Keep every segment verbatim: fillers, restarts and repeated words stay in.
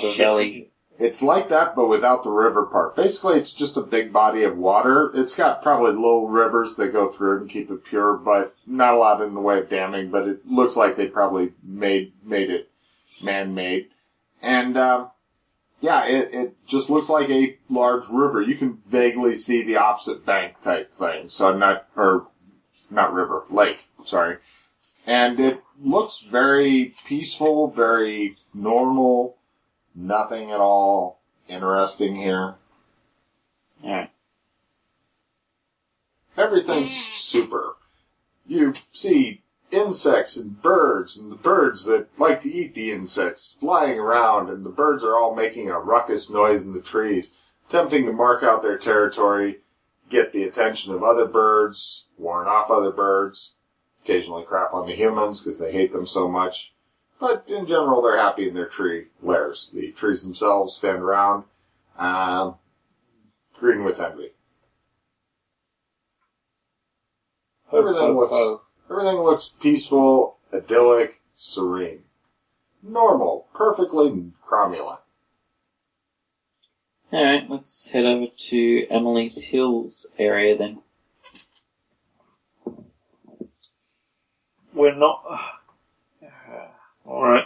other Shit. valley. It's like that, but without the river part. Basically, it's just a big body of water. It's got probably little rivers that go through it and keep it pure, but not a lot in the way of damming, but it looks like they probably made made it man-made. And, um, yeah, it, it just looks like a large river. You can vaguely see the opposite bank type thing. So not, or, not river, lake, sorry. And it looks very peaceful, very normal. Nothing at all interesting here. Alright. Everything's super. You see insects and birds, and the birds that like to eat the insects flying around, and the birds are all making a ruckus noise in the trees, attempting to mark out their territory, get the attention of other birds, warn off other birds, occasionally crap on the humans because they hate them so much. But in general, they're happy in their tree lairs. The trees themselves stand around, um, green with envy. Everything looks, everything looks peaceful, idyllic, serene. Normal, perfectly cromulent. Alright, let's head over to Emily's Hills area then. We're not... Alright.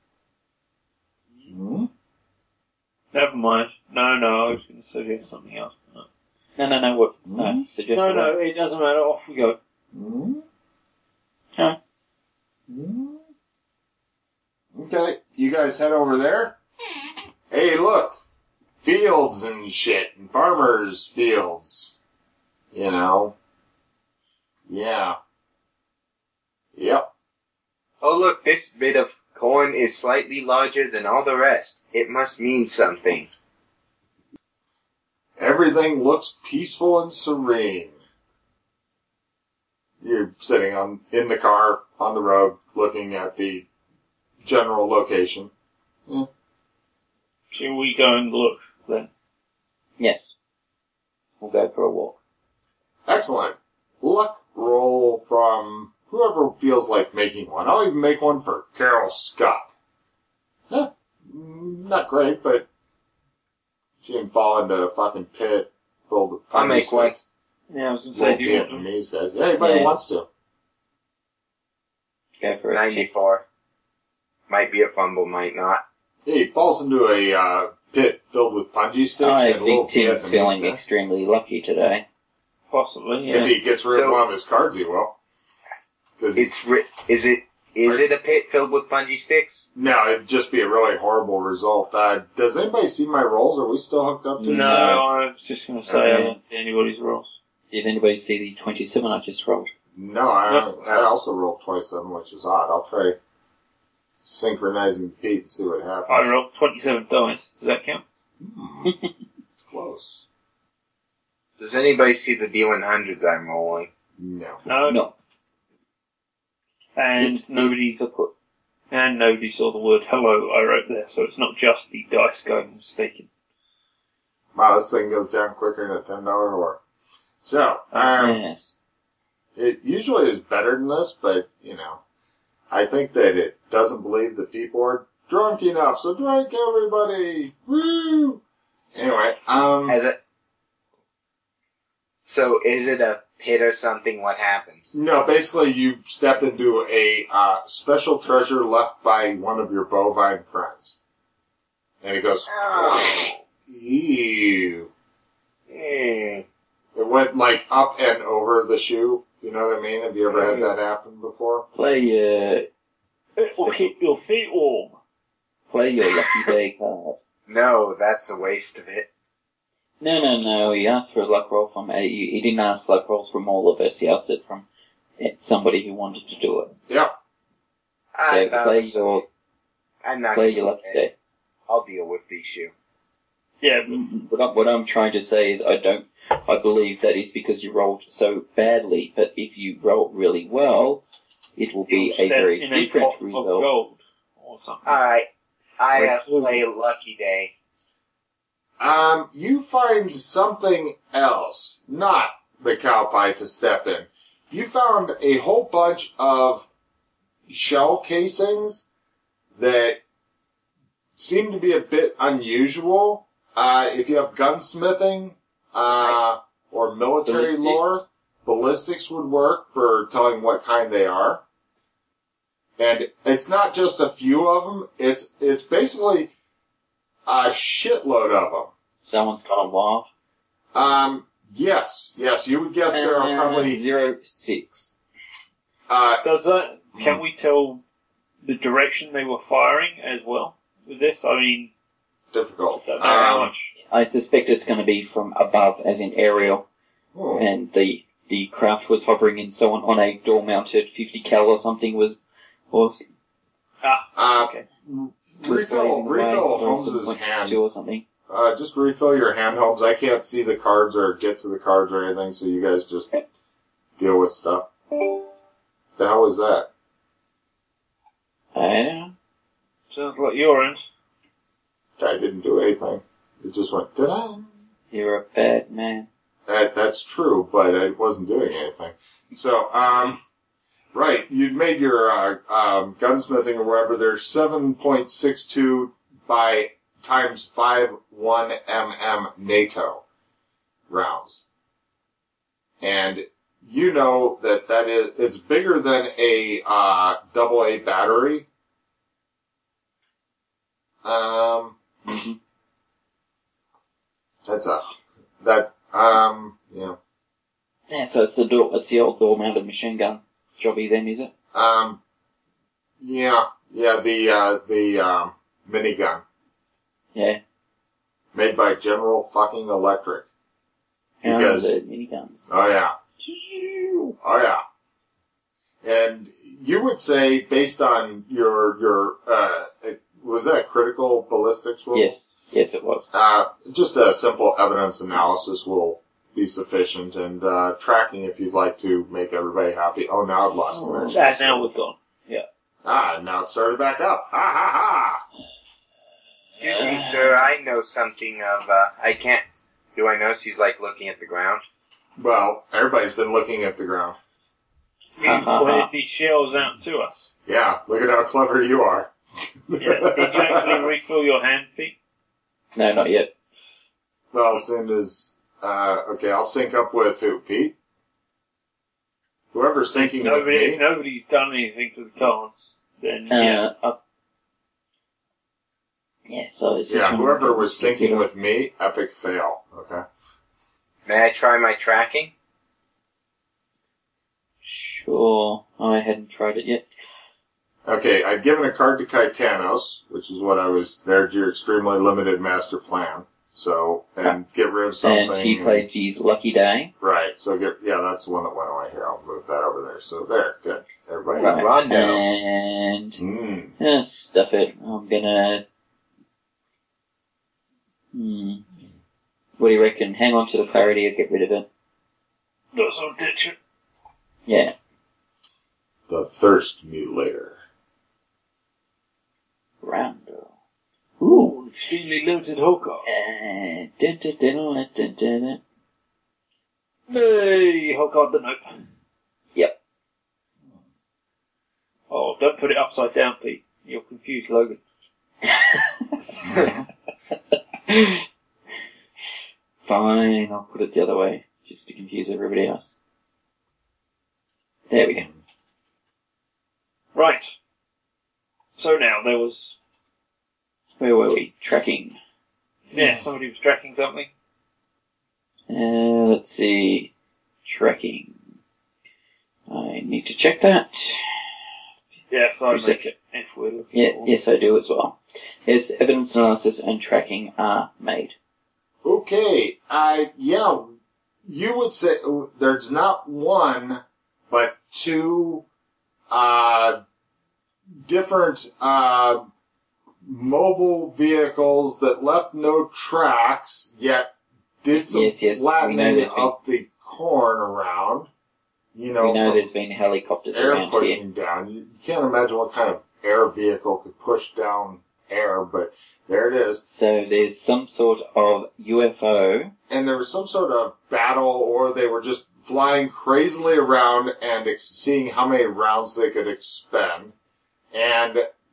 Hmm? Never mind. No, no, I was going to suggest something else. No, No, no, no, what? Hmm? No, suggest no, what? no, it doesn't matter. Off we go. Hmm? Huh? Hmm? Okay, you guys head over there. Hey, look! Fields and shit, and farmers' fields. You know. Yeah. Yep. Oh look, this bit of corn is slightly larger than all the rest. It must mean something. Everything looks peaceful and serene. You're sitting on in the car, on the road, looking at the general location. Hmm. Shall we go and look then? Yes. We'll go for a walk. Excellent. Luck roll from whoever feels like making one. I'll even make one for Carol Scott. Eh, not great, but she didn't fall into a fucking pit filled with I'll make one. sticks. Yeah, I was going to Little say, do you want them? Vietnamese guys. Anybody Yeah. wants to. Go for it. ninety-four. Might be a fumble, might not. He falls into a uh, pit filled with punji sticks I and little think Tim's Vietnamese feeling guys. extremely lucky today. Possibly, yeah. If he gets rid of So- one of his cards, he will. 'Cause It's ri- is it is it a pit filled with punji sticks? no, it'd just be a really horrible result. Uh, does anybody see my rolls? Are we still hooked up to each No, other? I was just going to say I Okay. don't see anybody's rolls. Did anybody see the twenty-seven I just rolled? No, I, Yep. I also rolled twenty-seven, which is odd. I'll try synchronizing Pete and see what happens. I rolled twenty-seven dice. Does that count? Hmm. It's close. Does anybody see the D one hundreds I'm rolling? No. No. No. And It's- nobody it's kaput. and nobody saw the word hello I wrote there, so it's not just the dice going mistaken. Wow, this thing goes down quicker than a ten dollar whore. So, um, Yes. it usually is better than this, but, you know, I think that it doesn't believe that people are drunk enough, so drink everybody! Woo! Anyway, um, As a so is it a pit or something? What happens? no, basically you step into a uh, special treasure left by one of your bovine friends. And it goes, ew. Hmm. It went, like, up and over the shoe, if you know what I mean. Have you ever had that happen before? Play, uh, It will keep your feet warm. play your lucky day card. No, that's a waste of it. No, no, no. He asked for a luck roll from. Uh, he, he didn't ask luck rolls from all of us. He asked it from uh, somebody who wanted to do it. Yeah. So I'm not- play your I'm not play gonna your lucky do it. day. I'll deal with the issue. Yeah, but What, I, what I'm trying to say is, I don't. I believe that is because you rolled so badly. But if you roll really well, it will be you'll a step very in a different pot of result. gold or something. Alright. I Right. have to play a lucky day. Um, you find something else, not the cow pie to step in. You found a whole bunch of shell casings that seem to be a bit unusual. Uh, if you have gunsmithing uh, or military Ballistics. lore, ballistics would work for telling what kind they are. And it's not just a few of them. It's it's basically a shitload of them. Someone's got a wild. Um, yes, yes, you would guess there are probably zero six. Uh, Does that? Can Hmm. we tell the direction they were firing as well with this? I mean, difficult. don't know how Um, much. I suspect it's going to be from above, as in aerial, hmm. and the the craft was hovering, and someone on a door-mounted fifty cal or something was, or Ah, Uh, okay. was refill, blazing away, refill or Holmes's some point six hand. two or something. Uh, just refill your hand, Holmes. I can't see the cards or get to the cards or anything, so you guys just deal with stuff. The hell was that? I don't know. Sounds like your end. I didn't do anything. It just went, did I? You're a bad man. That, that's true, but I wasn't doing anything. So, um, right, you'd made your uh, um, gunsmithing or whatever. There's seven point six two by times five one millimeter NATO rounds. And you know that that is, it's bigger than a uh, double A battery. Um, Mhm. that's a, that, um, yeah. Yeah, so it's the door, it's the old door-mounted machine gun jobby then, is it? Um, yeah, yeah, the, uh, the, um, minigun. Yeah. Made by General fucking Electric. Um, Because, the miniguns. oh yeah, oh yeah. And you would say, based on your, your, uh, was that a critical ballistics roll? Yes, yes it was. Uh, just a simple evidence analysis will be sufficient, and, uh, tracking if you'd like to make everybody happy. Oh, now I've lost connection. Ah, now we're gone. Ah, now it started back up. Ha ha ha! Excuse me, sir. I know something of. Uh, I can't. Do I notice he's like looking at the ground? Well, everybody's been looking at the ground. You pointed these shells out to us. Yeah, look at how clever you are. Yeah. Did you actually refill your hand, Pete? No, not yet. Well, as soon as, uh, okay, I'll sync up with who, Pete? Whoever's syncing Nobody, with if me. nobody's done anything to the cards, then Uh, yeah. uh, yeah, so it's just Yeah, trying to whoever get was the syncing computer. with me, epic fail, okay? May I try my tracking? Sure, I hadn't tried it yet. Okay, I'd given a card to Caetanos, which is what I was, there's your extremely limited master plan. So, and get rid of something. And he played G's Lucky Day. Right, so get, yeah, that's the one that went away here. I'll move that over there. So there, good. Everybody. Right. Rondo. And Mm. uh, stuff it. I'm gonna. Hmm. What do you reckon? Hang on to the clarity or get rid of it? That's all ditch it. Yeah. The Thirst Mutilator. Rondo. Ooh, extremely limited hull card. Uh, dun, dun, dun, dun, dun, dun, dun. Hey, hull card the nope. Yep. Oh, don't put it upside down, Pete. You'll confuse Logan. Fine, I'll put it the other way, just to confuse everybody else. There we go. Right. So now, there was... Where were we? Tracking. Yeah, somebody was tracking something. Uh, let's see. Tracking. I need to check that. Yes, I Is make it, if we're looking Yeah, for... yes, I do as well. Yes, evidence analysis and tracking are made. Okay, uh, yeah, you would say there's not one, but two, uh, different, uh, mobile vehicles that left no tracks, yet did some Yes, yes, we know flattening there's been- of the corn around. You know, We know from there's been helicopters air around pushing here. down. You can't imagine what kind of air vehicle could push down air, but there it is. So there's some sort of U F O. And there was some sort of battle, or they were just flying crazily around and ex- seeing how many rounds they could expend. And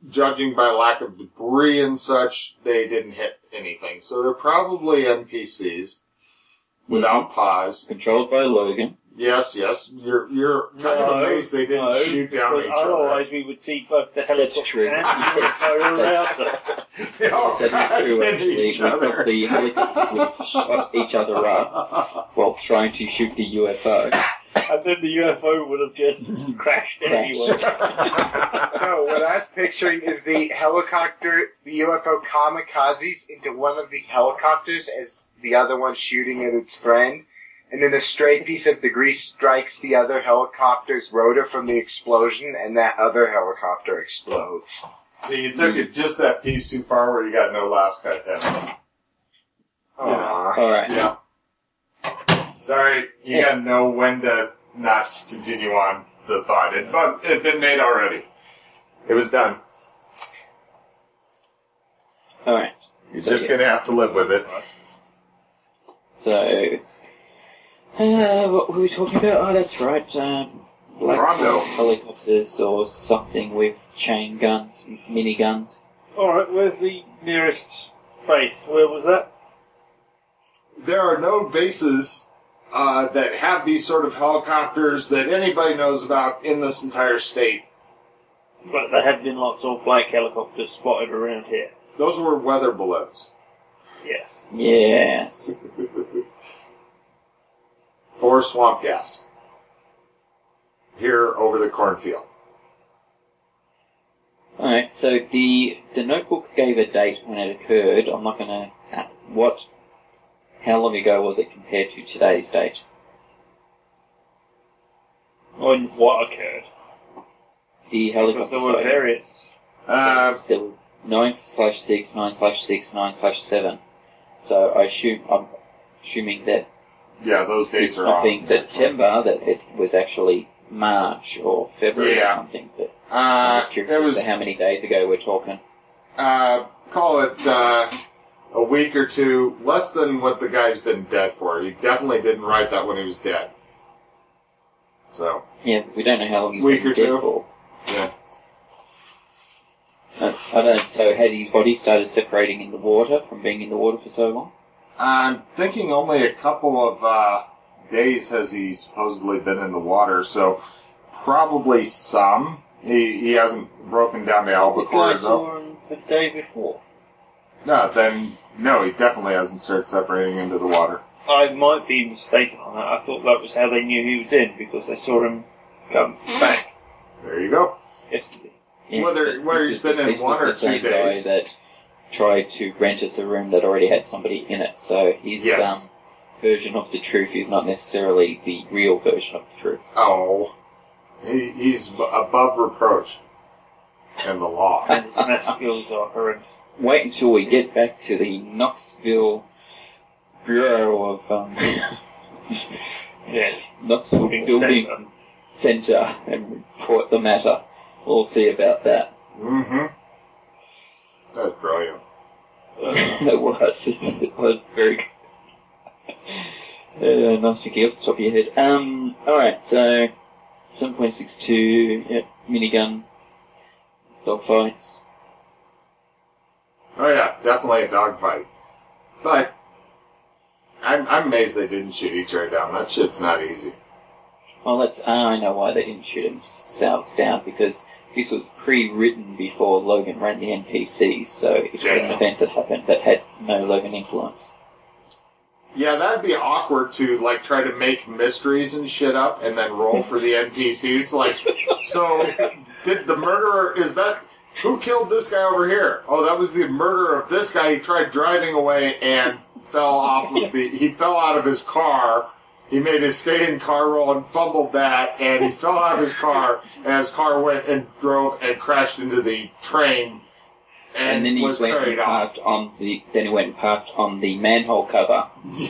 judging by lack of debris and such, they didn't hit anything. So they're probably N P Cs without pause. Controlled by Logan. Yes, yes. You're you're kind No, of amazed they didn't no, shoot down but each otherwise we would see both the helicopter true. and the U F O around them. other. They all That is crashed true, into actually. each We other. thought the helicopters would shot each other up while trying to shoot the U F O. And then the U F O would have just crashed anyway. No, what I was picturing is the helicopter, the U F O kamikazes into one of the helicopters as the other one shooting at its friend. And then a stray piece of debris strikes the other helicopter's rotor from the explosion, and that other helicopter explodes. So you took it just that piece too far where you got no laughs cut down. Aww. Alright. Yeah. Sorry, you Yeah. gotta know when to not continue on the thought. It, but it had been made already. It was done. Alright. You're So, just yes. gonna have to live with it. So, uh, what were we talking about? Oh, that's right. Um, Black Rondo. Hawk helicopters or something with chain guns, mini guns. Alright, where's the nearest base? Where was that? There are no bases uh, that have these sort of helicopters that anybody knows about in this entire state. But there had been lots of black helicopters spotted around here. Those were weather balloons. Yes. Yes. Or swamp gas. Here over the cornfield. Alright, so the the notebook gave a date when it occurred. I'm not gonna... Uh, what... How long ago was it compared to today's date? On what occurred. The Because helicopter there were sightings. various. Uh, There were nine slash six, nine slash six, nine slash seven. So I assume, I'm assuming that yeah, those dates it's are not off. being September, that it was actually March or February Yeah. or something. But I'm Uh, just curious it as was, to how many days ago we're talking. uh, call it, uh, a week or two, less than what the guy's been dead for. He definitely didn't write that when he was dead. So, Yeah, we don't know how long he's Week been or dead two. for. yeah. Uh, I don't. So had his body started separating in the water from being in the water for so long? I'm thinking only a couple of, uh, days has he supposedly been in the water, so probably some. He, he hasn't broken down the albacore, I though. saw him the day before. No, then, no, he definitely hasn't started separating into the water. I might be mistaken on that. I thought that was how they knew he was in, because they saw him come back There you go. yesterday. Yeah, Whether- but whether this he's is been the- in this one was or the two same days. guy that tried to rent us a room that already had somebody in it. So his Yes. um, version of the truth is not necessarily the real version of the truth. Oh. He, he's b- above reproach. And the law. And his math skills are horrendous. Wait until we get back to the Knoxville Bureau of um, Yes. Knoxville Being Building centre. Centre and report the matter. We'll see about that. Mm-hmm. That's brilliant. It was. It was very good. Uh, nice Vicky off the top of your head. Um, alright, so seven point six two, yeah, minigun, dogfights. Oh yeah, definitely a dogfight. But I'm, I'm amazed they didn't shoot each other down. That shit's not easy. Well, that's, ah, I know why they didn't shoot themselves down, because this was pre-written before Logan ran the N P Cs, so it was an Yeah. event that happened that had no Logan influence. Yeah, that'd be awkward to, like, try to make mysteries and shit up and then roll for the N P Cs. Like, so, did the murderer, is that, who killed this guy over here? Oh, that was the murderer of this guy. He tried driving away and fell off of the, he fell out of his car. He made his stay-in car roll and fumbled that, and he fell out of his car, and his car went and drove and crashed into the train and, And then he was went and carried off. parked on the, then he went and parked on the manhole cover.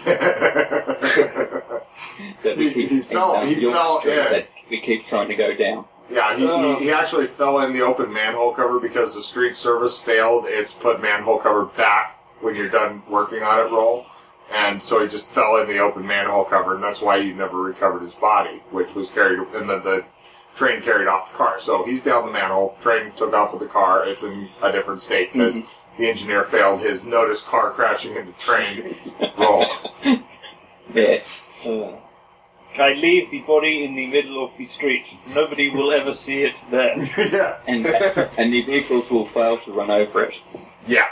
That we He- keep, he fell- um, he York fell Street in. That we keep trying to go down. Yeah, he, Oh. he, he actually fell in the open manhole cover because the street service failed its put manhole cover back when you're done working on it roll. And so he just fell in the open manhole cover, and that's why you never recovered his body, which was carried, and then the train carried off the car. So he's down the manhole, train took off with the car, it's in a different state because mm-hmm. the engineer failed his notice car crashing into train roll. Yes. Uh, I leave the body in the middle of the street. Nobody will ever see it there. Yeah. And, and the vehicles will fail to run over it. Yeah.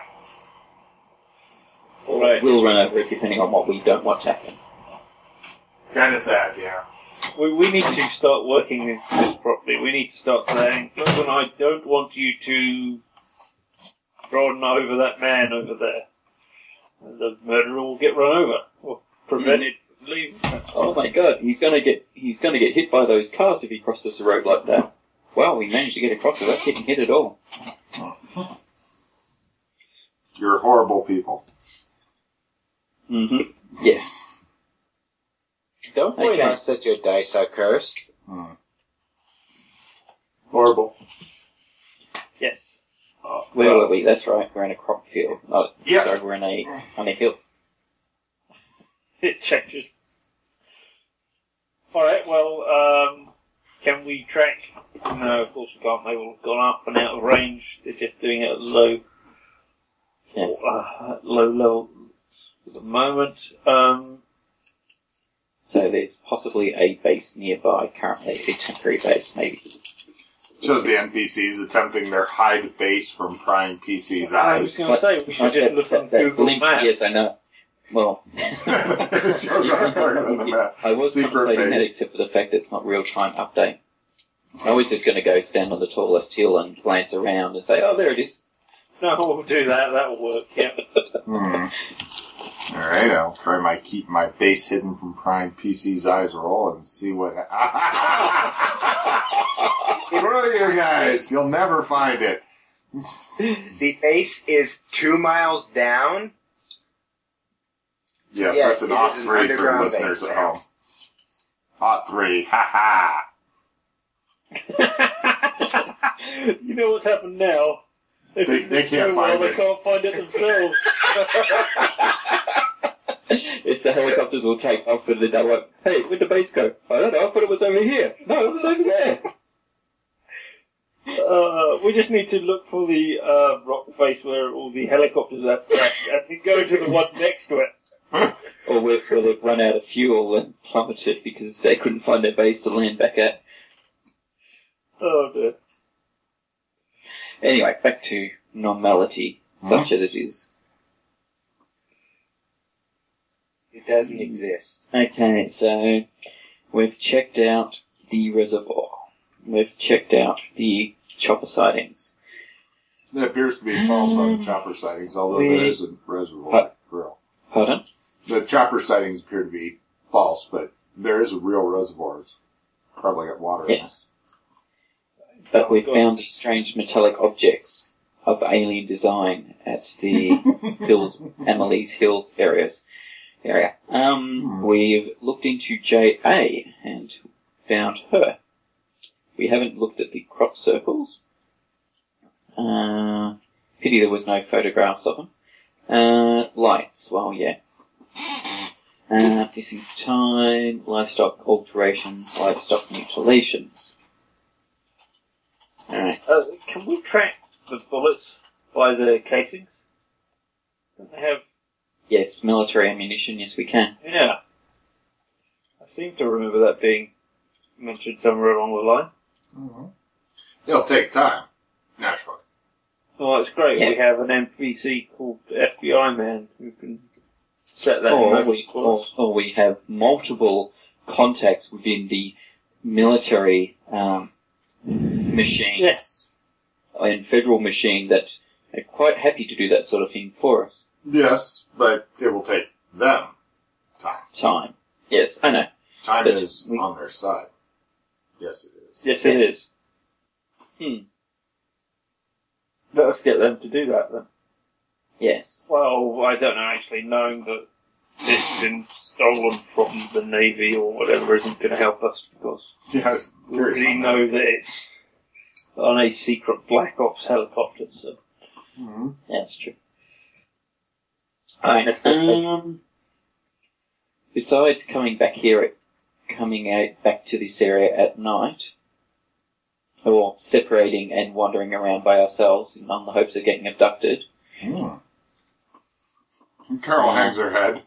Or Right. we'll run over it depending on what we don't want to happen. Kind of sad, yeah. We, we need to start working this properly. We need to start saying, Logan, I don't want you to run over that man over there. And the murderer will get run over. Or prevent it from leaving. Oh my god, he's gonna get he's gonna get hit by those cars if he crosses the road like that. Wow, we managed to get across without getting hit at all. You're horrible people. Mm-hmm. Yes. Don't point Okay. us that your dice are cursed. Hmm. Horrible. Yes. Uh, Where were we? That's right, we're in a crop field. Oh, Yeah. sorry, we're in a on a hill. It changes. Alright, well, um, can we track? No, of course we can't. They will have gone up and out of range. They're just doing it at low, Yes. uh, low level at the moment. Um, So there's possibly a base nearby currently, a temporary base maybe. Shows the N P Cs attempting their hide base from prying P C's I was eyes. going to say, we should just that, look on that, that Google glimpse, Maps. yes, I know. Well, It shows our part on the map. I was Secret contemplating that base. except for the fact that it's not real-time update. I was just going to go stand on the tallest hill and glance around and say, oh, there it is. No, we'll do that. That'll work, yeah. Hmm. Alright, I'll try my keep my base hidden from prying P C's eyes roll and see what... Screw you guys! You'll never find it. The base is two miles down. Yes, Yes, that's an it Ot is an three for underground listeners base at now. home. Ot three, ha ha! You know what's happened now? If They- it's they been can't so well, find they it. can't find it themselves. It's the helicopters will take off and then they're like, hey, where'd the base go? I don't know, I thought it was over here. No, it was over there. Uh, we just need to look for the uh, rock face where all the helicopters are crashed and then go to the one next to it. Or where, where they've run out of fuel and plummeted because they couldn't find their base to land back at. Oh dear. Anyway, back to normality, such as it is. It doesn't exist. Okay, so we've checked out the reservoir. We've checked out the chopper sightings. That appears to be false on the chopper sightings, although We- there is a reservoir What? grill. Pardon? The chopper sightings appear to be false, but there is a real reservoir. It's probably got water in it. Yes. But we found these strange metallic objects of alien design at the Hills, Emily's Hills areas. Area. Um, Hmm. We've looked into J A and found her. We haven't looked at the crop circles. Uh, pity there was no photographs of them. Uh, lights, well, yeah. Uh, missing time, livestock alterations, livestock mutilations. Alright. Uh, can we track the bullets by the casings? Don't they have... Yes, military ammunition, yes we can. Yeah. I seem to remember that being mentioned somewhere along the line. Mm-hmm. It'll take time, naturally. Well, it's great. Yes. We have an N P C called F B I man who can set that in Or motion we, for or, us. or we have multiple contacts within the military um, machine Yes. and federal machine that are quite happy to do that sort of thing for us. Yes, but it will take them time. Time. Yes, I know. Time But is we- on their side. Yes, it is. Yes, it Yes. is. Hmm. Let us get them to do that then. Yes. Well, I don't know, actually, knowing that it's been stolen from the Navy or whatever isn't going to help us because Yes, we curious already on know that it's on a secret Black Ops helicopter, so... that. Mm-hmm. That's true. Alright, um, besides coming back here, at, coming out back to this area at night, or separating and wandering around by ourselves on the hopes of getting abducted. Hmm. And Carol hangs her head.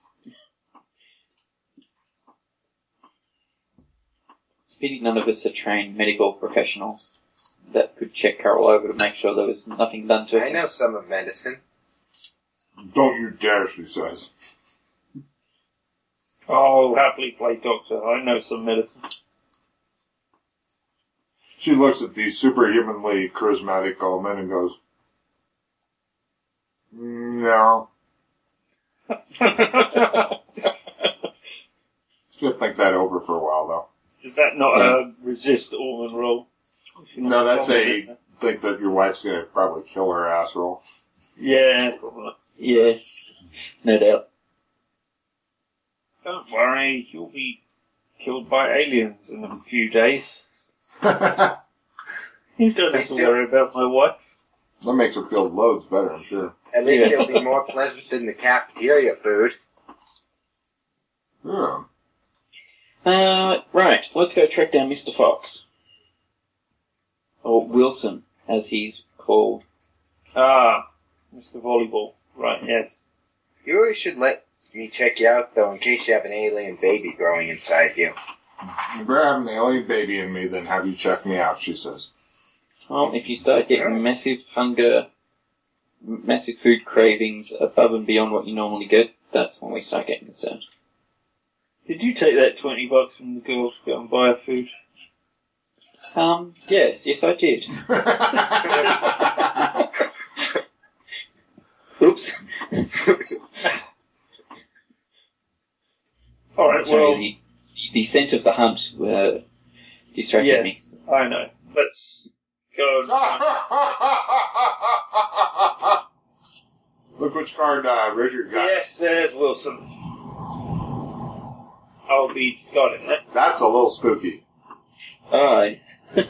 It's a pity none of us are trained medical professionals that could check Carol over to make sure there was nothing done to her. I know some of medicine. Don't you dare, she says. I'll happily play doctor. I know some medicine. She looks at the superhumanly charismatic old man and goes, no. She'll think that over for a while, though. Is that not a resist Orman roll? No, that's a think that your wife's going to probably kill her ass roll. Yeah, probably. Yes, no doubt. Don't worry, you'll be killed by aliens in a few days. You don't have to worry about my wife. That makes her feel loads better, I'm sure. At least Yes. it'll be more pleasant than the cafeteria food. Yeah. Uh, right, let's go track down Mister Fox. Or Wilson, as he's called. Ah, Mister Volleyball. Right, yes. You always should let me check you out, though, in case you have an alien baby growing inside you. If I have an alien baby in me, then have you check me out, she says. Well, if you start getting massive hunger, m- massive food cravings above and beyond what you normally get, that's when we start getting concerned. Did you take that twenty bucks from the girl to go and buy her food? Um, yes, yes I did. Oops. Alright, Sorry, well, the, the scent of the hunt uh, distracted me. yes, I know. Let's go. Look which card uh, Richard got. Yes, there's Wilson. I'll be discarding that. That's a little spooky. Aye.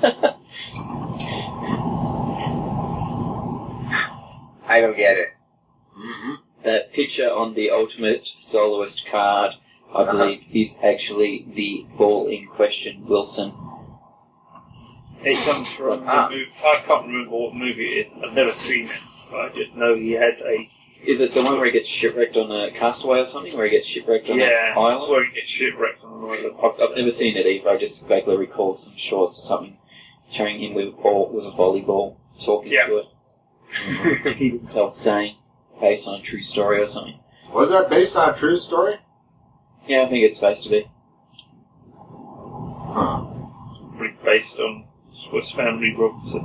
I don't get it. Mm-hmm. That picture on the Ultimate Soloist card, I Uh-huh. believe, is actually the ball in question, Wilson. It comes from Ah. the movie. I can't remember what movie it is. I've never seen it. I just know he had a... Is it the one where he gets shipwrecked on a castaway or something? Where he gets shipwrecked on Yeah, an island? where he gets shipwrecked on one of the... I've, I've never seen it either. I just vaguely recalled some shorts or something showing him with a ball, with a volleyball talking Yeah. to it. He himself saying, based on a true story or something. Was that based on a true story? Yeah, I think it's supposed to be. Huh. Pretty based on Swiss Family Robinson.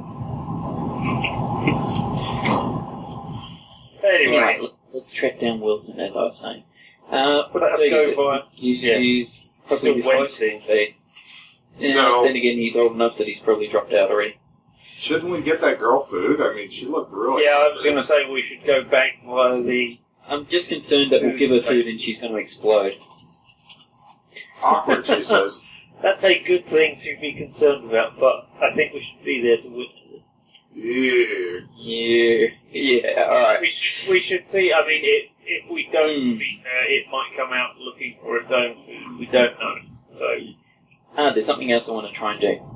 Anyway, Anyway, let- let's track down Wilson, as I was saying. Uh, what let's age go is it? by... Yeah. He's probably Still close to be. Yeah, So- then again, he's old enough that he's probably dropped out already. Shouldn't we get that girl food? I mean, she looked really... Yeah, I was going to say we should go back via the... I'm just concerned that we'll give her food and she's going to explode. Awkward, she says. That's a good thing to be concerned about, but I think we should be there to witness it. Yeah. Yeah, yeah, We alright. should, we should see, I mean, if, if we don't Hmm. beat her, it might come out looking for its own food. We don't know. So, Ah, there's something else I want to try and do.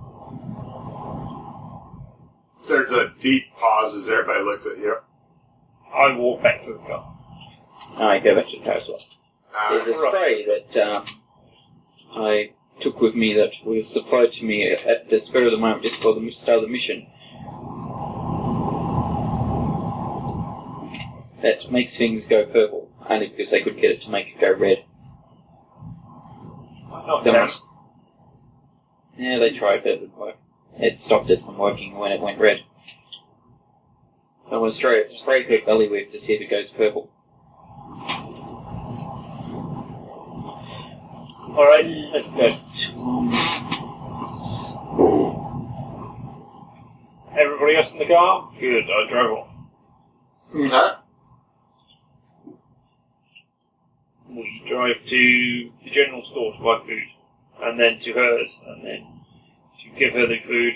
There's a deep pause as everybody looks at you. I walk back to the car. Alright, go back to the car as well. Uh, There's a spray that um, I took with me that was supplied to me at the spur of the moment just for the start of the mission. That makes things go purple, only because they could get it to make it go red. Not Don't down. want- Yeah, they tried, but it didn't work. It stopped it from working when it went red. I want to spray, spray her belly with to see if it goes purple. Alright, let's go. Everybody else in the car? Good, I drove on. Huh? We drive to the general store to buy food, and then to hers, and then to give her the food.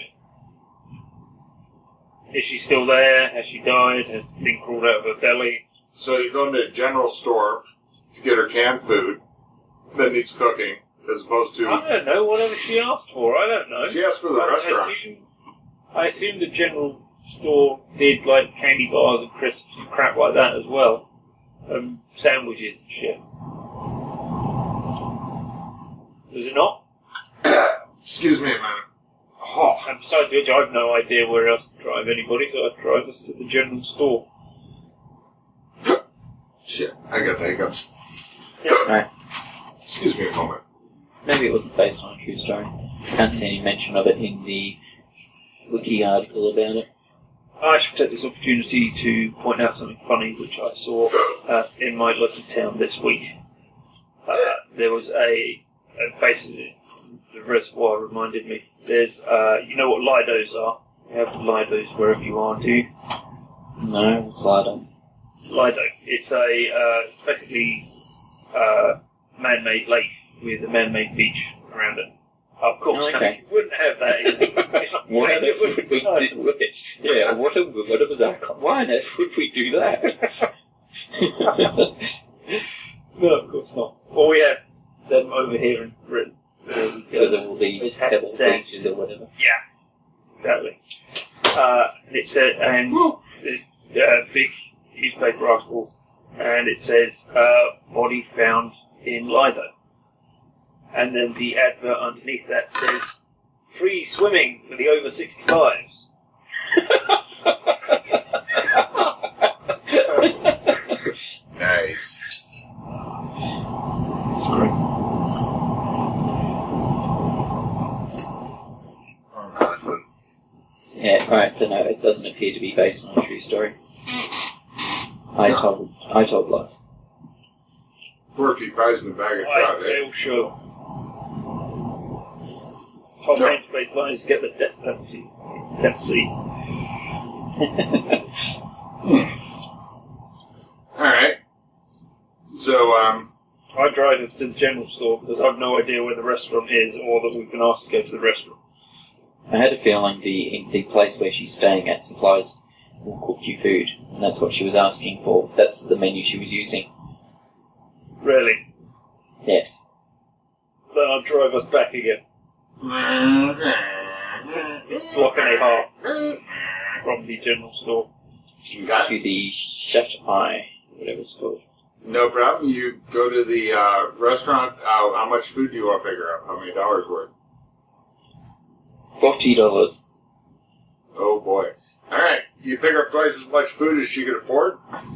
Is she still there? Has she died? Has the thing crawled out of her belly? So you go into a general store to get her canned food that needs cooking, as opposed to... I don't know, whatever she asked for, I don't know. She asked for the Has restaurant. she, I assume the general store did like candy bars and crisps and crap like that as well. Um, sandwiches and shit. Does it not? Excuse me a minute. Oh. And besides which, I have no idea where else to drive anybody, so I'd drive us to the general store. Shit, I got the hiccups. Right. Excuse me a moment. Maybe it wasn't based on a true story. Can't see any mention of it in the wiki article about it. I should take this opportunity to point out something funny which I saw uh, in my local town this week. Uh, there was a, a basically, the reservoir reminded me. There's, uh, you know what Lidos are? You have Lidos wherever you are, do you? No, what's Lido? Lido. It's a, uh, basically, uh, man-made lake with a man-made beach around it. Of course, Oh, okay. you wouldn't have that in, in Australia, would we you? No. do? Yeah, what, a, what a bizarre con- Why on earth would we do that? No, of course not. Or we have them over here in Britain. Because of all the It's had pebble sand. beaches or whatever. Yeah, exactly. Uh, and it said, and there's a big newspaper article, and it says, uh, body found in Lido. And then the advert underneath that says, free swimming for the over sixty-fives. Nice. Oh, Madison. Yeah, right, so no, it doesn't appear to be based on a true story. I told, I told lies. Porky pies in the bag of I trout, eh? feel sure. Top No. range based lines get the death penalty in Tennessee. Alright. So, um, I drive us to the general store because I've no idea where the restaurant is or that we've been asked to go to the restaurant. I had a feeling the the place where she's staying at supplies will cook you food, and that's what she was asking for. That's the menu she was using. Really? Yes. Then I'll drive us back again. Block and a half from the general store. got To the Shut Eye, whatever it's called. no problem. You go to the uh, restaurant. Uh, how much food do you want to figure out? How many dollars worth? Forty dollars. Oh boy. Alright. You pick up twice as much food as she can afford?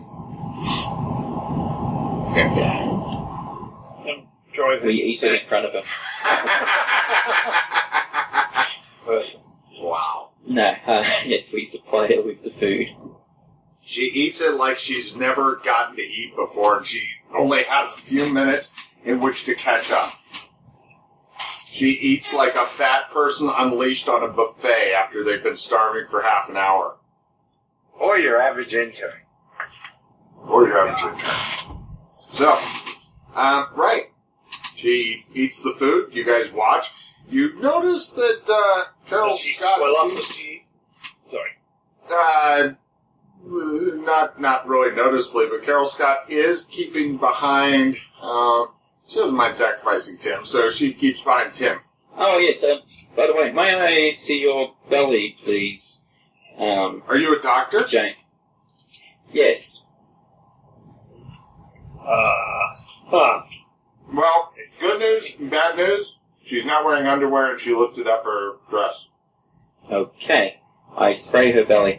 I'm driving. We eat it in front of her. Wow. No, uh, yes, we supply her with the food. She eats it like she's never gotten to eat before, and she only has a few minutes in which to catch up. She eats like a fat person unleashed on a buffet after they've been starving for half an hour. Or your average intern. Or your average intern. So, um, right. She eats the food. You guys watch. You notice that uh, Carol Does she Scott swell up seems as she- Sorry. Uh, not not really noticeably, but Carol Scott is keeping behind. Uh, she doesn't mind sacrificing Tim, so she keeps behind Tim. Oh, yes, um, by the way, may I see your belly, please? Um, Are you a doctor? Jane. Yes. Uh, huh. Well, good news and bad news. She's not wearing underwear, and she lifted up her dress. Okay. I spray her belly.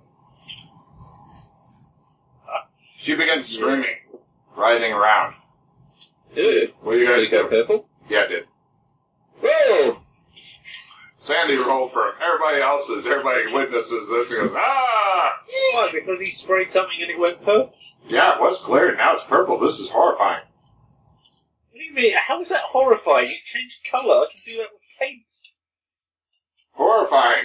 She begins screaming, writhing around. Ew. What do you Did guys it go do? purple? Yeah, it did. Whoa! Sandy rolled for him. Everybody else's. Everybody witnesses this and goes, ah! Why? Because he sprayed something and it went purple? Yeah, it was clear. Now it's purple. This is horrifying. What do you mean? How is that horrifying? It changed colour. I can do that with paint. Horrifying.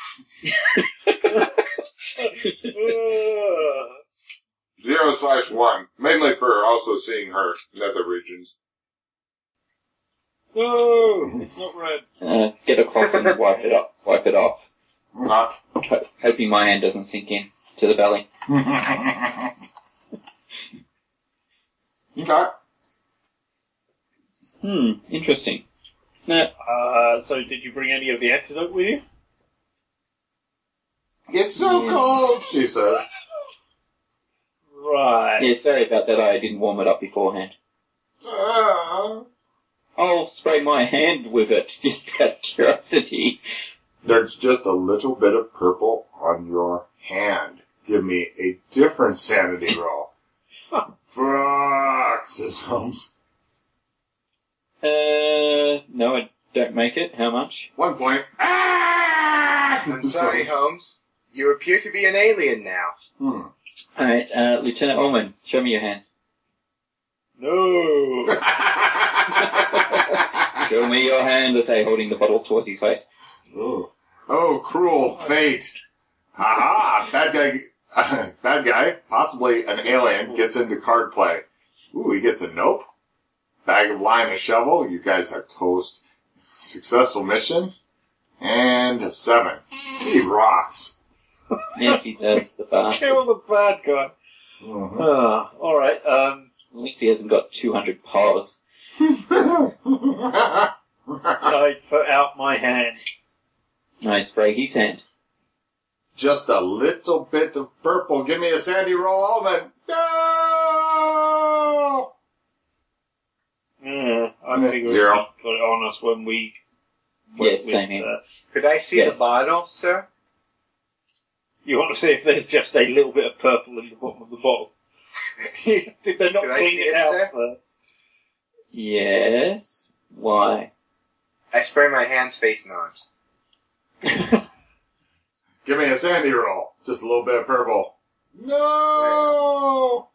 Uh, Zero slash one. Mainly for also seeing her nether regions. no, it's not red. Uh, get a cloth and wipe it off. Wipe it off. Not. Ho- Hoping my hand doesn't sink in to the belly. Okay. Hmm, interesting. No, Uh, so did you bring any of the antidote with you? It's so Yeah. cold, she says. Right. Yeah, sorry about that. I didn't warm it up beforehand. Ah. I'll spray my hand with it, just out of curiosity. There's just a little bit of purple on your hand. Give me a different sanity roll. Fuck, says Holmes. Uh, no, I don't make it. How much? One point. Ah! I'm sorry, Holmes. You appear to be an alien now. Hmm. Alright, uh, Lieutenant Ullman, show me your hands. No. Show me your hand, I say, holding the bottle towards his face. Oh. Oh, cruel fate. Haha, bad guy, bad guy, possibly an alien, gets into card play. Ooh, he gets a nope. Bag of lime, a shovel, you guys are toast. Successful mission. And a seven. He rocks. Yes, he does, the bastard. Kill the bad guy. Mhm. Ah, alright, um, At least he hasn't got two hundred paws. I put out my hand. I spray his hand. Just a little bit of purple. Give me a sandy roll, Almond. No! Yeah, I figured Zero. we put it on us when we Yes, went same with, here. uh, Could I see Yes. the bottle, sir? You want to see if there's just a little bit of purple in the bottom of the bottle? Did they not Could I clean see it it, out sir? first? Yes? Why? I spray my hands, face, and arms. Give me a sandy roll. Just a little bit of purple. No!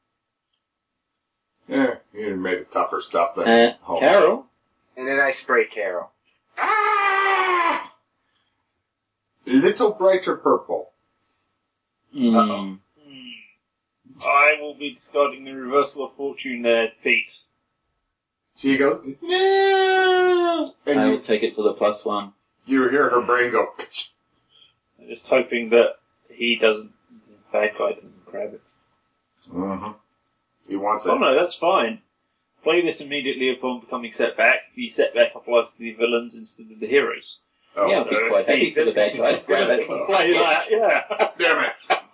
Yeah, you made it tougher stuff than Uh, Holmes. Carol? And then I spray Carol. Ah! Little brighter purple. Hmm. Hmm. I will be discarding the reversal of fortune there, Pete. She goes, no! And I will you, take it for the plus one. you hear her brain go, "Kach." I'm just hoping that he doesn't, the bad guy doesn't grab it. Mm-hmm. He wants it. Oh no, that's fine. Play this immediately upon becoming setback. The setback applies to the villains instead of the heroes. Oh, Yeah, I'll be quite happy for the bad guy to grab it. Play that, yeah. damn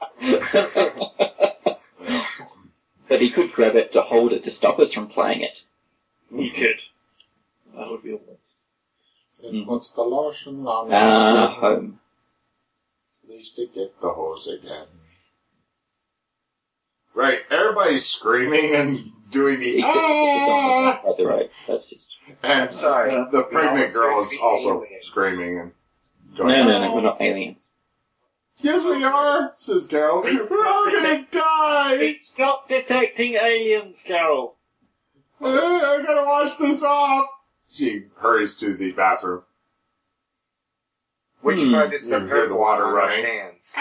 it. But he could grab it to hold it to stop us from playing it. You could. That would be all. It puts the lotion on the Ah, skin. home. At least to get the hose again. Right, everybody's screaming and doing the Except for the song on ah! the other right. That's just... And I'm sorry. Uh, the pregnant No, girl is it's also aliens. screaming and No, going, no, no, we're not aliens. yes, we are, says Carol. We're all gonna die! It's not detecting aliens, Carol. Uh, I gotta wash this off! She hurries to the bathroom. Which Hmm. part is the You hear the purple water on running. our hands?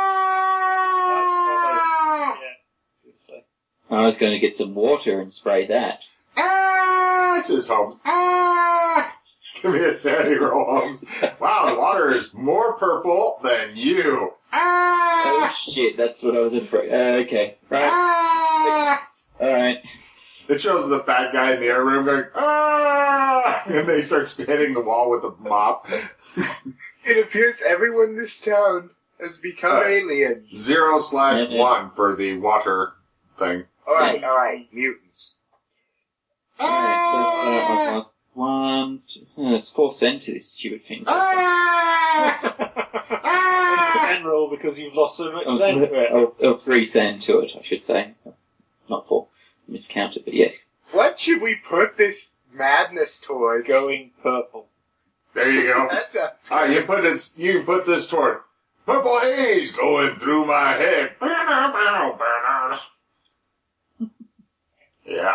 Ah! Yeah. I was going to get some water and spray that. Ah! Says Holmes. Ah! Give me a sandy roll, Holmes. Wow, the water is more purple than you. Oh Ah! shit, that's what I was afraid. Uh, okay, right, Ah! alright. It shows the fat guy in the air room going, ah! And they start hitting the wall with a mop. It appears everyone in this town has become Uh, aliens. Zero slash Mhm. one for the water thing. Alright, alright, mutants. Alright, so uh, I've lost one, two, uh, there's four cent to this stupid thing. So far. Ah! And roll because you've lost so much Oh, zen to it. oh, oh, three cent to it, I should say. Not four. Miscounted, but yes. What should we put this madness towards? Going purple. There you go. That sounds Ah, you put it. You can put this toward purple haze going through my head. Yeah.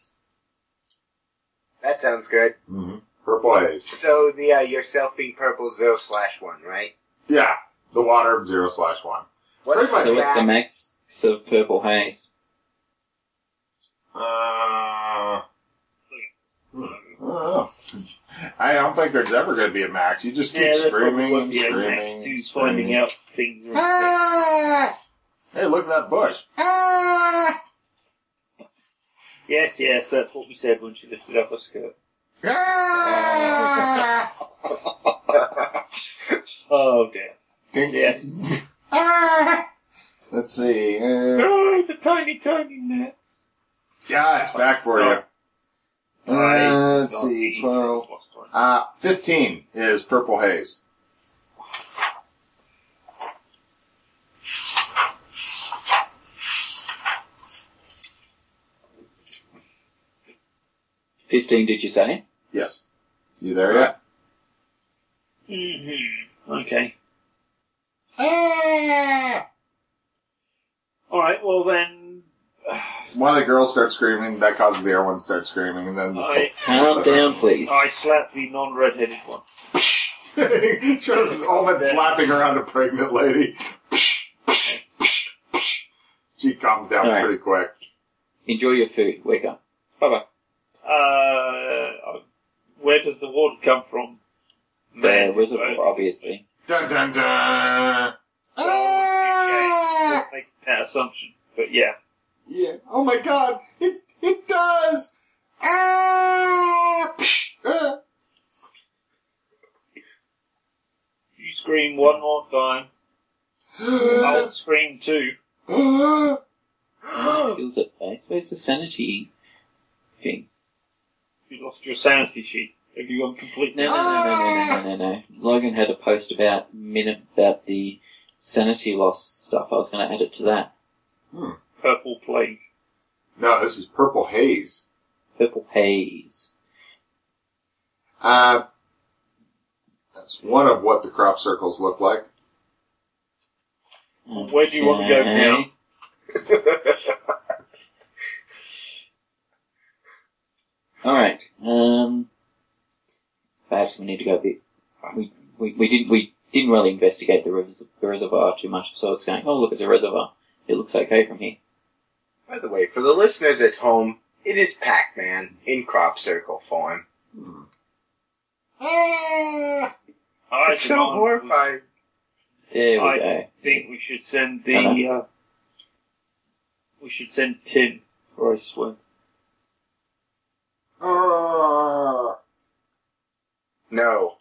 That sounds good. Mm-hmm. Purple haze. So the uh, yourself being purple zero slash one, right? Yeah. The water zero slash one. What's Pretty much. So what's the that? max of purple haze? Uh, I don't know. I don't think there's ever going to be a max. You just keep Yeah, there probably screaming won't and be a screaming. next and to screaming. finding out things. are Ah! Hey, look at that bush. Ah! Yes, yes, that's what we said when she lifted up her skirt. Ah! Oh dear. Yes. Ah! Let's see. Uh, Oh, the tiny, tiny gnats. yeah, it's back for you. Uh, let's see. twelve. Uh, fifteen is Purple Haze. Fifteen, did you say? Yes. You there yet? Mm-hmm. Okay. Ah! Alright, well then... One of the girls starts screaming, that causes the other one to start screaming, and then... I, Calm down, please. I slap the non-redheaded one. Shows Omen slapping around a pregnant lady. She calmed down Alright. pretty quick. Enjoy your food. Wake up. Bye-bye. Uh, where does the water come from? The Man, reservoir, uh, obviously. Dun dun dun! Well, Ah! okay, make that assumption, but yeah. Yeah. Oh my god! It it does! Ah! Ah! You scream one more time, I'll scream too. Ah! Oh, skills at base. Where's the sanity thing? You lost your sanity sheet. Have you gone completely? No, no, no, no, no, no, no, no, no. Logan had a post about minute about the sanity loss stuff. I was going to add it to that. Hmm. Purple plague. No, this is Purple Haze. Purple haze. Uh, that's one of what the crop circles look like. Where do you want to go now? Alright, um, perhaps we need to go a bit, we, we, we didn't, we didn't really investigate the, res- the reservoir too much, so it's going, oh look, it's a reservoir. It looks okay from here. By the way, for the listeners at home, it is Pac-Man in crop circle form. Hmm. I It's so demand- horrifying. There we I go. think we should send the, Uh-huh. uh, we should send Tim for a swim. Ah! No.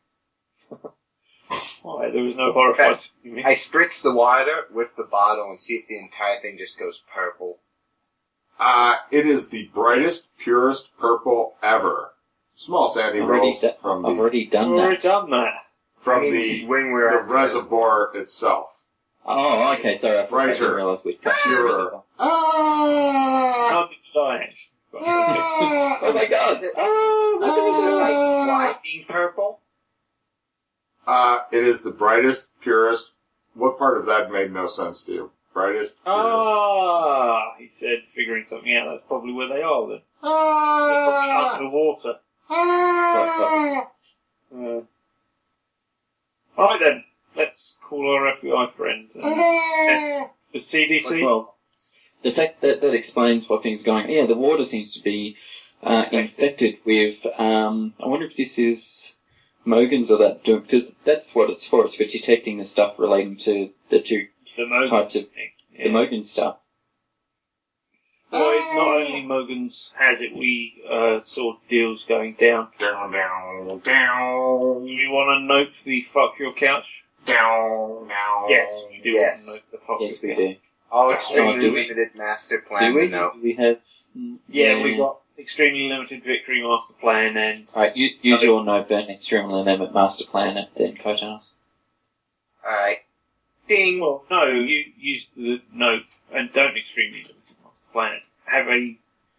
Why, there was no horrified screaming. I spritz the water with the bottle and see if the entire thing just goes purple. Uh, it is the brightest, purest purple ever. Small sandy I've already, rolls da- from I've the, already We've done already that. done that. from I mean, the, when we're the at the- reservoir itself. Oh, okay, sorry, I, forgot, I didn't Brighter. realise we'd cut through the Purer. reservoir. Ah! How did I? Ah! Oh my god! Is it, Oh, look at is it this. like blinding purple? Uh, it is the brightest, purest. What part of that made no sense to you? Brightest, purest. Ah, he said, figuring something out. That's probably where they are then. They're probably Ah! under the water. Ah! Uh, Alright then, let's call our F B I friend. And the C D C? Well, the fact that that explains what things are going. Yeah, the water seems to be uh, infected with. Um, I wonder if this is Mogans or that, because that's what it's for. It's for detecting the stuff relating to the two the Mogans types of thing. the Mogan stuff. Well, not only Mogans has it, we uh, saw deals going down. Down, down, down, Do you want to note the fuck your couch? down, down. Yes, we do Yes. want to note the fuck Yes, your we couch. do. All Oh, extremely do we? limited master Do plan. we? No. Do we have? Yeah, we got extremely limited victory master plan and Alright, you, use your note burn extremely limit master plan and then Kotanos. Alright. Ding. well, no, you use the note and don't extremely limit master plan. Have a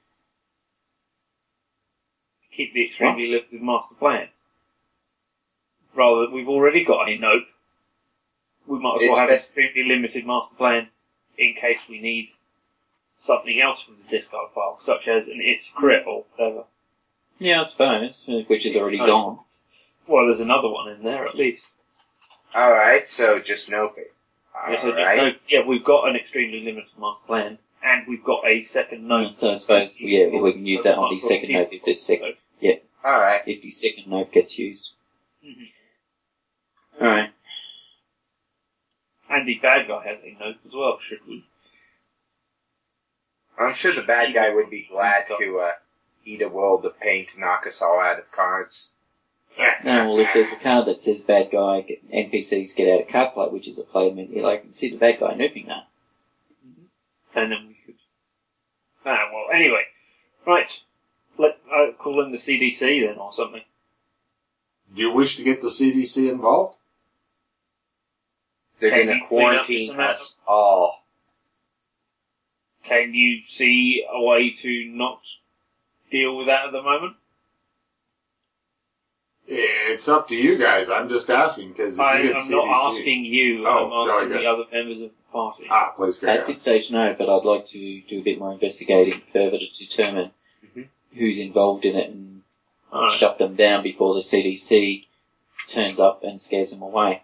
keep the extremely limited master plan. Rather, we've already got a note. We might as well It's have an best- extremely limited master plan in case we need something else from the discard file, such as an it's crit or whatever. Yeah, I suppose, which is already Oh. gone. Well, there's another one in there at least. Alright, so just nope it. Yeah, so just Alright. note- yeah, we've got an extremely limited master plan, and we've got a second note. So I suppose, yeah, we can use that on the second note if this second, Alright. if the second note gets used. Mhm. Alright. And the bad guy has a note as well, should we? I'm sure the bad guy would be glad to uh, eat a world of pain to knock us all out of cards. No, well, if there's a card that says bad guy, get, N P Cs get out of card play, which is a play immediately, I can see the bad guy nerfing that. And then we could... Ah, well, anyway. Right. Let uh, call in the C D C then, or something. Do you wish to get the C D C involved? They're Can going you to clean up quarantine some of us all. Can you see a way to not deal with that at the moment? It's up to you guys. I'm just asking, because if I, you get I'm C D C... not asking you, Oh, I'm jolly asking good. the other members of the party. Ah, please carry At on. this stage, no, but I'd like to do a bit more investigating further to determine Mhm. who's involved in it and Alright. shut them down before the C D C turns up and scares them away.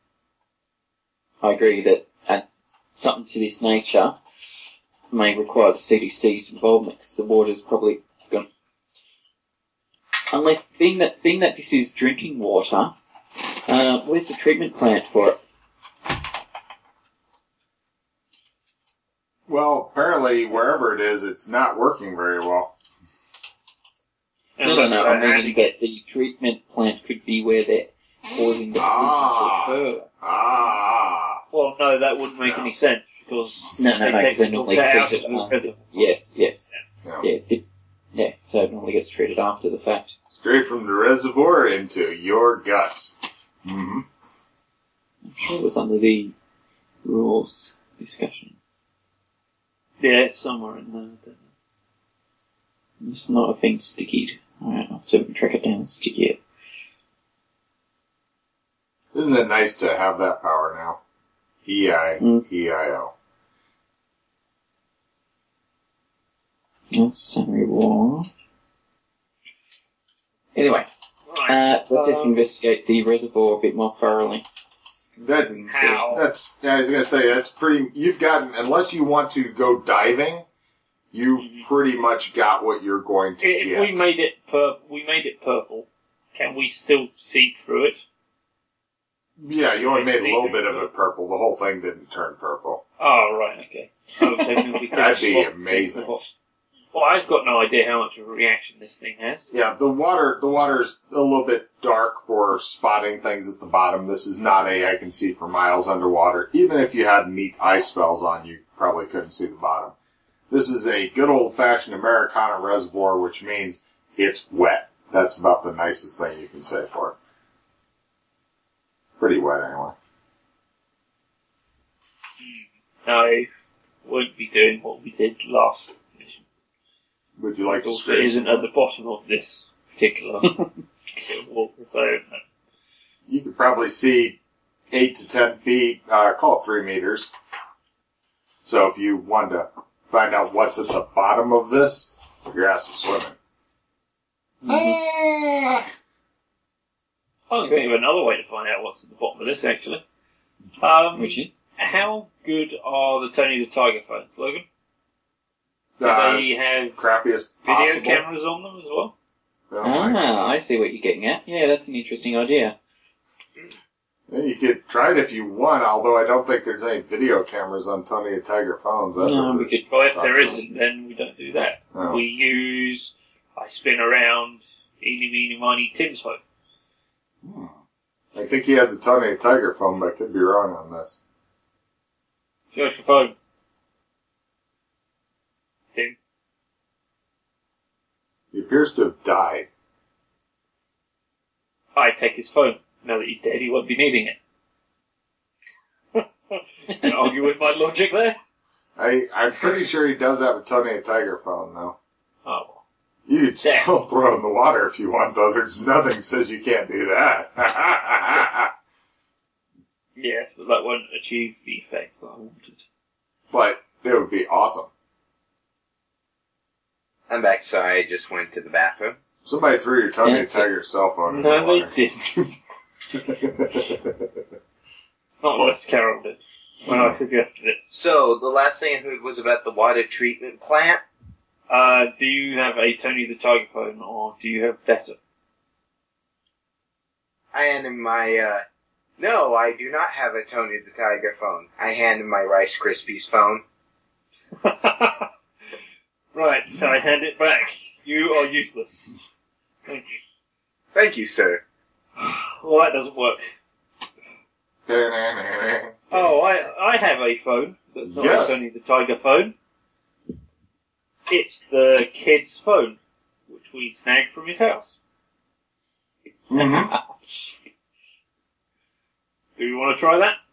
I agree that uh, something to this nature may require the C D C's involvement, because the water's probably gone. Unless, being that, being that this is drinking water, uh, where's the treatment plant for it? Well, apparently, wherever it is, it's not working very well. And No, no, no, so I'm how meaning do you that the treatment plant could be where they're causing the Ah. pollution to occur. Ah. Well, no, that wouldn't make No. any sense, because No, no, they no, take because they're the normally water out treated of the after. reservoir. Yes, yes. Yeah. Yeah, it, yeah, so it normally gets treated after the fact. Straight from the reservoir into your guts. Mm-hmm. I'm sure it was under the rules discussion. Yeah, it's somewhere in there. I don't know. It's not have been stickied. Alright, I'll see if I can track it down and sticky it. Isn't it nice to have that power now? E I E I O. That's summary war. Anyway, Right. uh, let's just um, investigate the reservoir a bit more thoroughly. That We can see. How? That's, I was going to say, that's pretty, you've gotten, unless you want to go diving, you've pretty much got what you're going to If get. we made it pur- we made it purple, can we still see through it? yeah, you only made a See little through bit of it. it purple. The whole thing didn't turn purple. Oh, right, okay. I was hoping we could That'd be swap amazing. things off. Well, I've got no idea how much of a reaction this thing has. Yeah, the water, the water's a little bit dark for spotting things at the bottom. This is not a I can see for miles underwater. Even if you had neat ice spells on, you probably couldn't see the bottom. This is a good old-fashioned Americana reservoir, which means it's wet. That's about the nicest thing you can say for it. Pretty wet, anyway. I won't be doing what we did last mission. Would you like to Also, straight? it isn't at the bottom of this particular wall, so uh, You could probably see eight to ten feet, uh, call it three meters. So if you wanted to find out what's at the bottom of this, your ass is swimming. Mm-hmm. I can think of another way to find out what's at the bottom of this, actually. Um, Which is? How good are the Tony the Tiger phones, Logan? Do Uh, they have crappiest video possible. cameras on them as well? Oh my. Ah, I see what you're getting at. Yeah, that's an interesting idea. Yeah, you could try it if you want, although I don't think there's any video cameras on Tony the Tiger phones. I've No, never- we could. Well, if there Okay. isn't, then we don't do that. Oh. We use, I spin around, eeny, meeny, miny, Tim's phone. Hmm. I think he has a Tony the Tiger phone, but I could be wrong on this. Show us your phone. Tim. He appears to have died. I take his phone. Now that he's dead, he won't be needing it. Can I argue with my logic there? I, I'm pretty sure he does have a Tony the Tiger phone, though. Oh, You could still throw it in the water if you want, though. There's nothing that says you can't do that. yes, but that won't achieve the effects that I wanted. But it would be awesome. I'm back, sorry, I just went to the bathroom. Somebody threw your Tony the Yes. Tiger cell phone in the No, they water. didn't. Not unless Carol did, when I suggested it. So, the last thing I heard was about the water treatment plant. Uh, do you have a Tony the Tiger phone, or do you have better? I hand him my, uh, no, I do not have a Tony the Tiger phone. I hand him my Rice Krispies phone. Right, so I hand it back. You are useless. Thank you. Thank you, sir. Well, that doesn't work. Oh, I I have a phone. That's not Yes. only the Tiger phone. It's the kid's phone, which we snagged from his house. Mm-hmm. Do you want to try that?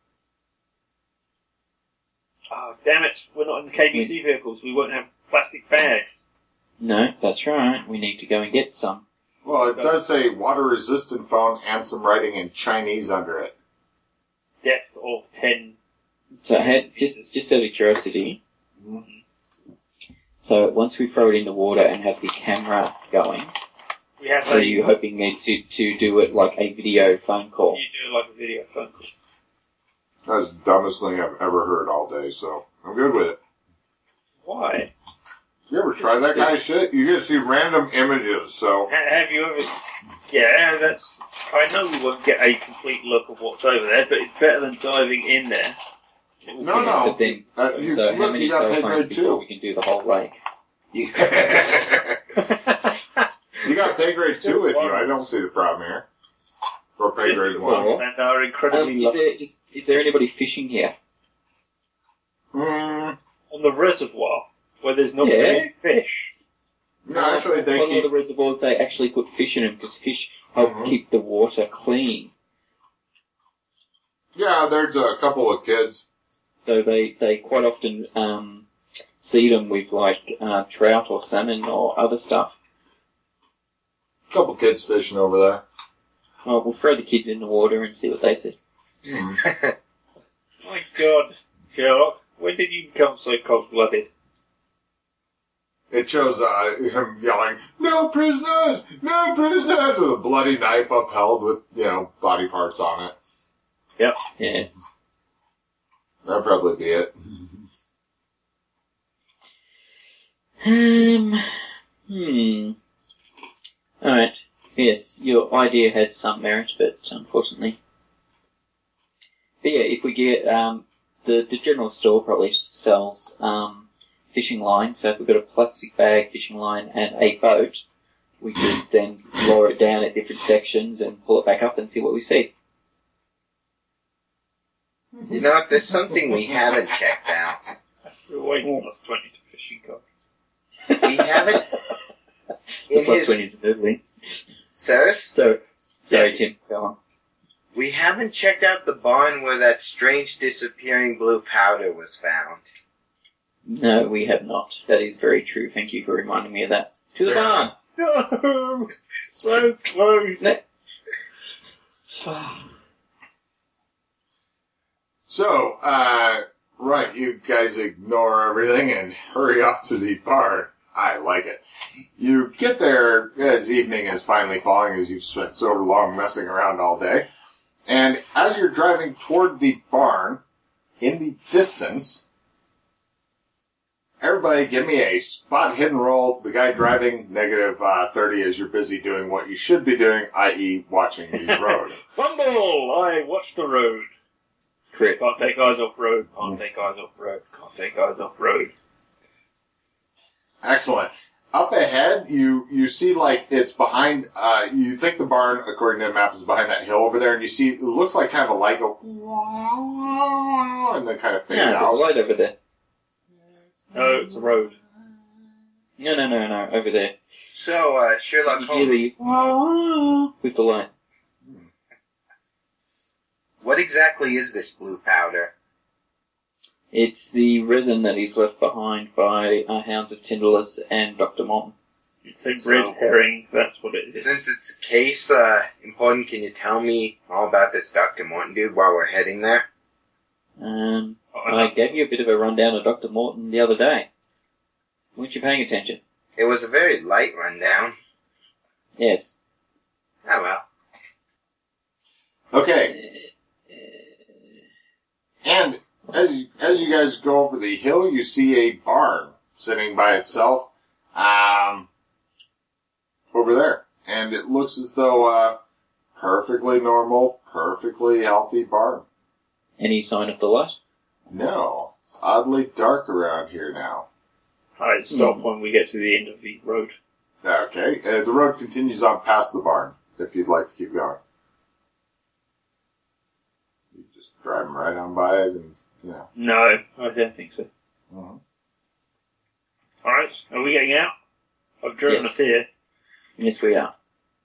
Oh, damn it. We're not in the K B C vehicles. We won't have plastic bags. No, that's right. We need to go and get some. Well, it does say water-resistant phone and some writing in Chinese under it. Depth of ten. So, I had, just just out of curiosity, Mhm. so once we throw it in the water and have the camera going, We have are a, you hoping me to, to do it like a video phone call? You do like a video phone call. That's the dumbest thing I've ever heard all day, so I'm good with it. Why? You ever try that kind of shit? You get to see random images, so... Ha- have you ever... Yeah, that's... I know we won't get a complete look of what's over there, but it's better than diving in there. It will No, be- no. But then, Uh, you, so how look, many you got cell pay phones grade before two. we can do the whole lake? You got pay grade two with you. I don't see the problem here. Or pay grade one. Well, And are Um, incredibly is, lucky. there, is, is there anybody fishing here? Mm, On the reservoir, where there's not Yeah. any fish. no, actually, they Quite a lot keep... of reservoirs, they actually put fish in them because fish help Mhm. keep the water clean. Yeah, there's a couple of kids. So they, they quite often um, seed them with like uh, trout or salmon or other stuff. couple kids fishing over there. Oh, we'll throw the kids in the water and see what they see. Mm. My God, Sherlock, when did you become so cold-blooded? It shows uh, him yelling, "No prisoners! No prisoners!" with a bloody knife upheld with, you know, body parts on it. Yep. Yeah. That'd probably be it. Um, hmm. Alright. Yes, your idea has some merit, but unfortunately. But yeah, if we get, um, the, the general store probably sells, um, fishing line, so if we've got a plastic bag, fishing line, and a boat, we could then lower it down at different sections and pull it back up and see what we see. You know what? There's something we haven't checked out. We're waiting plus twenty to fishing card. We haven't. The In plus his twenty is moving. Sirs, So, sorry Yes. Tim, go on. we haven't checked out the barn where that strange disappearing blue powder was found. No, we have not. That is very true. Thank you for reminding me of that. To the barn! No! So close! No. So, uh, right, you guys ignore everything and hurry off to the barn. I like it. You get there as evening is finally falling, as you've spent so long messing around all day. And as you're driving toward the barn, in the distance, everybody give me a spot hidden roll. The guy driving, negative uh, thirty as you're busy doing what you should be doing, that is watching the road. Fumble! I watch the road. Crit. Can't take eyes off road, can't take eyes off road, can't take eyes off road. Excellent. Up ahead, you you see like it's behind. Uh, you think the barn, according to the map, is behind that hill over there, and you see it looks like kind of a light go, and then kind of fade Yeah, there's a out. light over there. No, it's a road. No, no, no, no, over there. So, uh, Sherlock You Holmes, hear the with the light. what exactly is this blue powder? It's the resin that is left behind by uh, Hounds of Tyndalis and Doctor Morton. It's a red herring, that's what it is. Since it's a case uh, important, can you tell me all about this Doctor Morton dude while we're heading there? Um, Oh, I gave you a bit of a rundown of Doctor Morton the other day. Weren't you paying attention? It was a very light rundown. Yes. Oh well. Okay, and as as you guys go over the hill, you see a barn sitting by itself, um, over there, and it looks as though uh, perfectly normal, perfectly healthy barn. Any sign of the light? No, it's oddly dark around here now. I stop when we get to the end of the road. Okay, uh, the road continues on past the barn, if you'd like to keep going. Just driving right on by it, and you know. No, I don't think so. Uh-huh. Alright, are we getting out? I've driven Yes. us here. Yes, we are.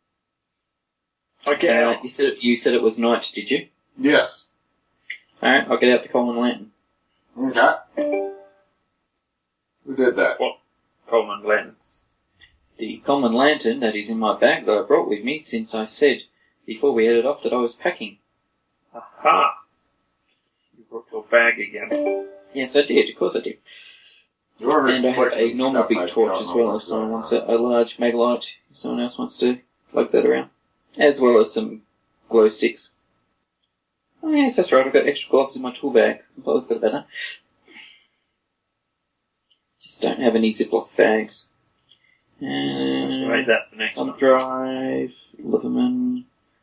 I get Uh, out. you said you said it was night, did you? Yes. Alright, I'll get out the Coleman Lantern. Okay. Who did that? Coleman Glen. The Coleman Lantern that is in my bag that I brought with me since I said before we headed off that I was packing. Aha! You brought your bag again. Yes, I did. Of course I did. Whoever's And I have a collecting normal stuff, big I torch don't as know well if what's someone going wants on. a, a large Maglite, if someone else wants to plug that around. As well as some glow sticks. Oh yes, that's right, I've got extra gloves in my tool bag. I thought about that. Just don't have any Ziploc bags. Let's write And that for next thumb time. drive, Liverman,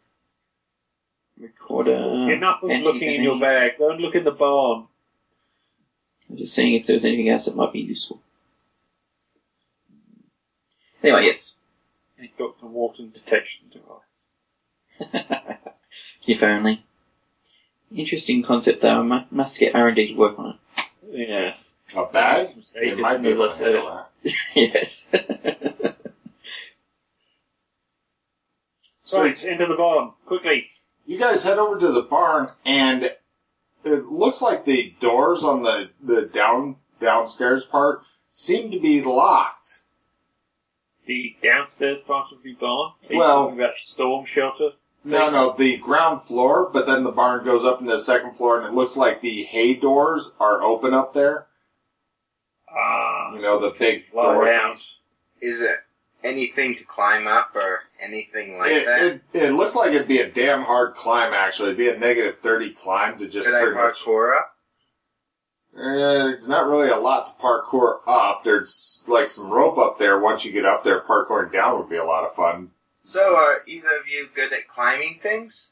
recorder. Enough of looking in your anti-venom. bag. Go and look in the barn. I'm just seeing if there's anything else that might be useful. Anyway, yes. A Doctor Wharton detection device. If only. Interesting concept though. I mu- must get R and D to work on Yes. A bag? Mistake, It might as be as I able to said handle it. that. it. Yes. So Right, into the barn. Quickly. you guys head over to the barn, and it looks like the doors on the, the down downstairs part seem to be locked. The downstairs part of the barn. Are you Well- talking about storm shelter? No, no, the ground floor, but then the barn goes up into the second floor, and it looks like the hay doors are open up there. Ah. You know, the big Fly door. out. Is it anything to climb up or anything like It, that? it, it looks like it'd be a damn hard climb, actually. It'd be a negative thirty climb to just Could I pretty much... parkour up? Uh, there's not really a lot to parkour up. There's like some rope up there. Once you get up there, parkouring down would be a lot of fun. So, are either of you good at climbing things?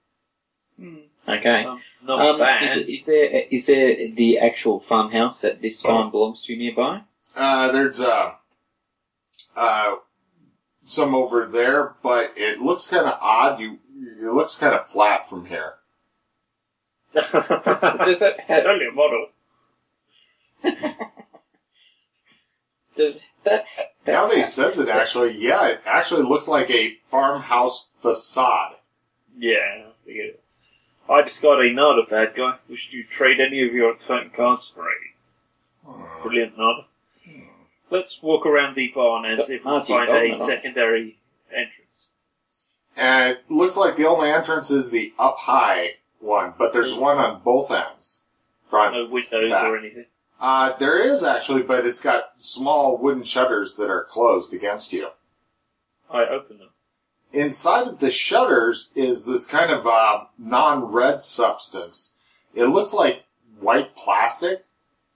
Okay. Um, not Um, bad. is, it, is there is there the actual farmhouse that this farm belongs to nearby? Uh, there's uh, uh, some over there, but it looks kind of odd. You, it looks kind of flat from here. Does that have, Only a model. does that, that Now that he have- says it, actually, yeah, it actually looks like a farmhouse facade. Yeah, I forget it. I discovered a Nada bad guy. Wish you trade any of your exciting cards for a brilliant Nada. Let's walk around the barn and Got see if we can Marty find Goldman a on it. secondary entrance. And it looks like the only entrance is the up high one, but there's one on both ends. Front. No windows back. or anything. Uh, there is actually, but it's got small wooden shutters that are closed against you. I open them. Inside of the shutters is this kind of uh, non-red substance. It looks like white plastic.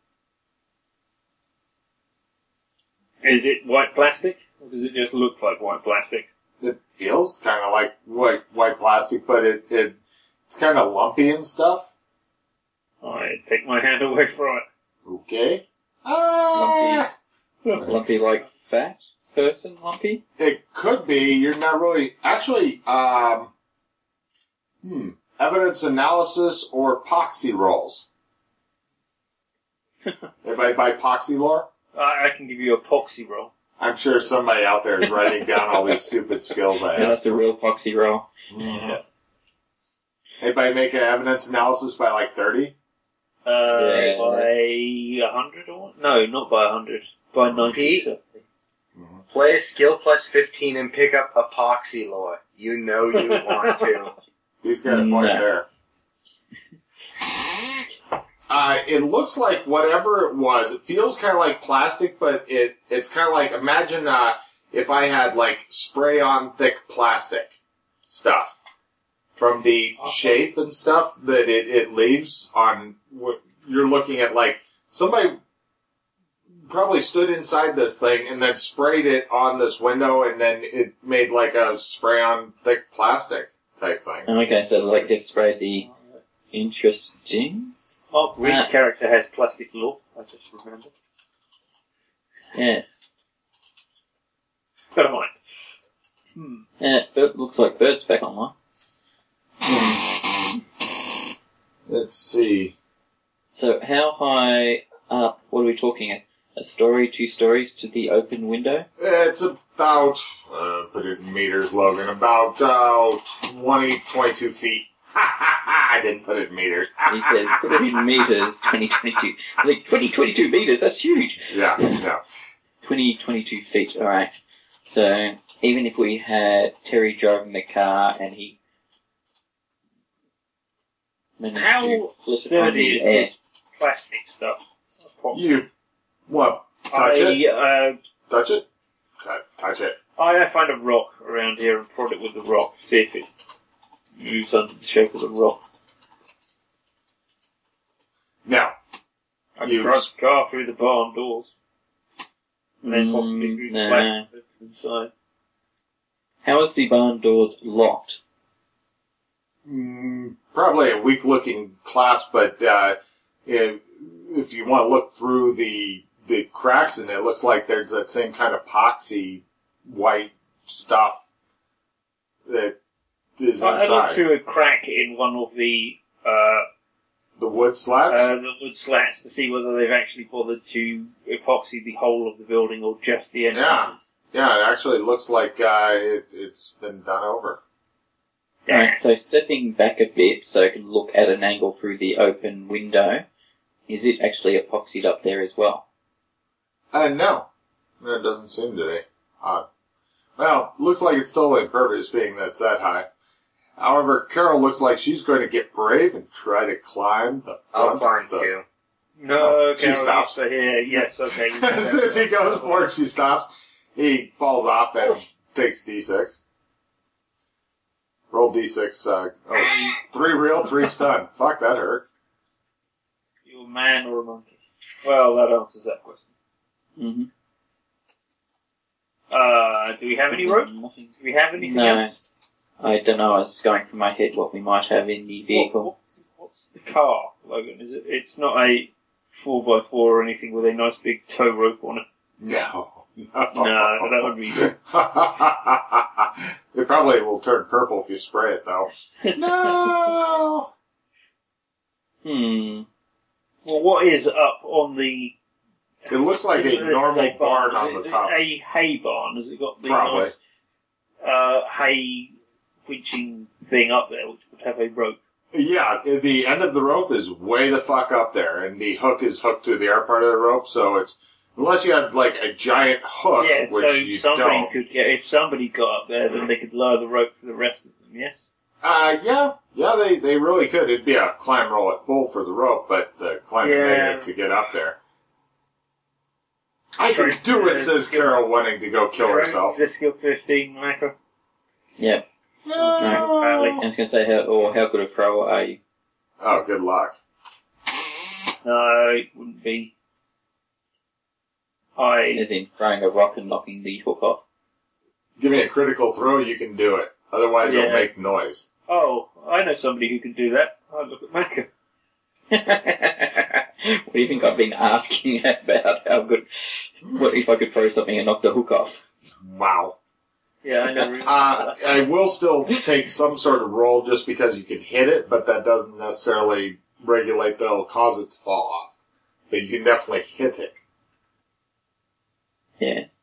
Is it white plastic? Or does it just look like white plastic? It feels kind of like white white plastic, but it, it it's kind of lumpy and stuff. I take my hand away from it. Okay. Ah, lumpy like fat person lumpy? it could be. You're not really actually. Um, hmm. Evidence analysis or poxy rolls. Everybody buy poxy lore? I, I can give you a poxy roll. I'm sure somebody out there is writing down all these stupid skills I Yeah, have. that's the real poxy roll. Mhm. Anybody make an evidence analysis by like thirty? Uh, Yes. by a hundred or no, not by a hundred. By ninety. Pete? So. Play a skill plus fifteen and pick up epoxy lore. You know you want to. He's got a point No. there. Uh, it looks like whatever it was. It feels kind of like plastic, but it it's kind of like, imagine uh, if I had like spray-on thick plastic stuff from the shape and stuff that it, it leaves on. What you're looking at, like somebody probably stood inside this thing and then sprayed it on this window, and then it made like a spray-on thick plastic type thing. Okay, so like they've sprayed the interesting. Mark Reed's Uh, character has plastic law. I just remembered. Yes. Never mind. Hmm. Yeah, it looks like Bert's back online. Let's see. So how high up, what are we talking, a story, two stories to the open window? It's about, uh, put it in meters, Logan, about uh, twenty, twenty-two feet. I didn't put it in meters. He says, put it in meters, twenty twenty-two. Like, twenty twenty-two meters, that's huge. Yeah, yeah. twenty twenty-two feet, alright. So, even if we had Terry driving the car and he managed How to flip it on sturdy the is air. this plastic stuff? You, what, touch I, it? Uh, Touch it? Okay, touch it. I find a rock around here and prod it with the rock. See if it moves under the shape of the rock. Now, I can You've- drive the car through the barn doors. And then Mm, possibly through the no. plastic bits inside. How is the barn doors locked? mm, probably a weak-looking class, but uh, if, if you want to look through the the cracks in it, it looks like there's that same kind of epoxy white stuff that is I, I looked inside. through a crack in one of the uh, The wood slats? uh, the wood slats to see whether they've actually bothered to epoxy the whole of the building or just the entrances. Yeah, it actually looks like uh, it, it's been done over. Alright, so stepping back a bit so I can look at an angle through the open window, is it actually epoxied up there as well? Uh, no. No, it doesn't seem to be. Odd. Well, looks like it's totally impervious being that it's that high. However, Carol looks like she's going to get brave and try to climb the front. I'll climb of the... too. No, Oh, she Carol, stops. So here, yes, okay. As soon as he goes for it, she stops. He falls off and takes D six. Roll D six. Uh, oh, three real, three stun. Fuck, that hurt. You a man or a monkey? Well, that answers that question. Mm-hmm. Uh, do we have any rope? Do Nothing. we have anything No. else? I don't know, I was going through my head what we might have in the What, vehicle. what's, what's the car, Logan? Is it? It's not a four by four or anything with a nice big tow rope on it. No. No, that would be good. It probably will turn purple if you spray it, though. No. Hmm. Well, what is up on the? It looks like a It's normal barn Is on it- the is it top. a hay barn? Has it got the Probably. nice uh, hay winching thing up there, which would have a rope? Yeah, the end of the rope is way the fuck up there, and the hook is hooked to the other part of the rope, so it's, unless you have like a giant hook, Yeah, which so you somebody don't. could get, if somebody got up there, then they could lower the rope for the rest of them, yes? Uh, yeah, yeah, they, they really could. It'd be a climb roll at full for the rope, but the climb Yeah. negative to get up there. I can Try- do it, uh, says Carol, wanting to go kill herself. This skill fifteen, Michael. Yep. No. I was going to say, how, or how good a thrower are you? Oh, good luck. No, it wouldn't be. I. As in throwing a rock and knocking the hook off. Give me a critical throw, you can do it. Otherwise, it'll Yeah. make noise. Oh, I know somebody who can do that. I look at Micah. What do you think I've been asking about? How good? What if I could throw something and knock the hook off? Wow. Yeah, I never. Uh, I will still take some sort of roll just because you can hit it, but that doesn't necessarily regulate that it'll cause it to fall off. But you can definitely hit it. Yes.